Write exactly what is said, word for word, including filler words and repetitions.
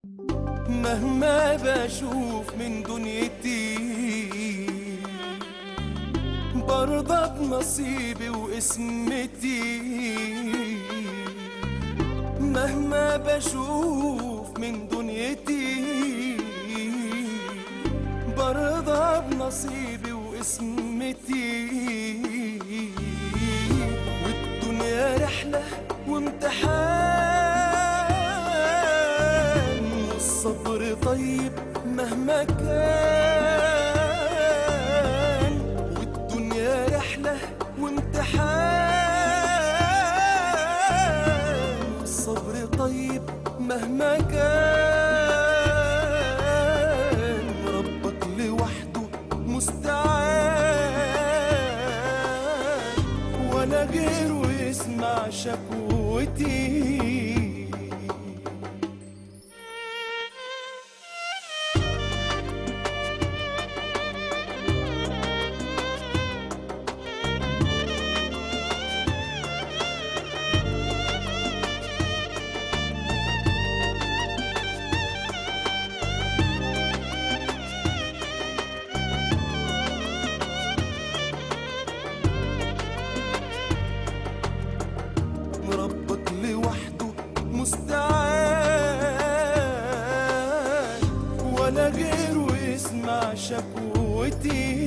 مهما بشوف من دنيتي برضى بنصيبي واسمتي. مهما بشوف من دنيتي برضى بنصيبي واسمتي. والدنيا رحلة وامتحان والصبر طيب مهما كان. والدنيا رحلة وامتحان والصبر طيب مهما كان. ربك لوحده مستعان ولا غيره يسمع شكوتي. ربك لوحده مستعان ولا غيره يسمع شكوتي.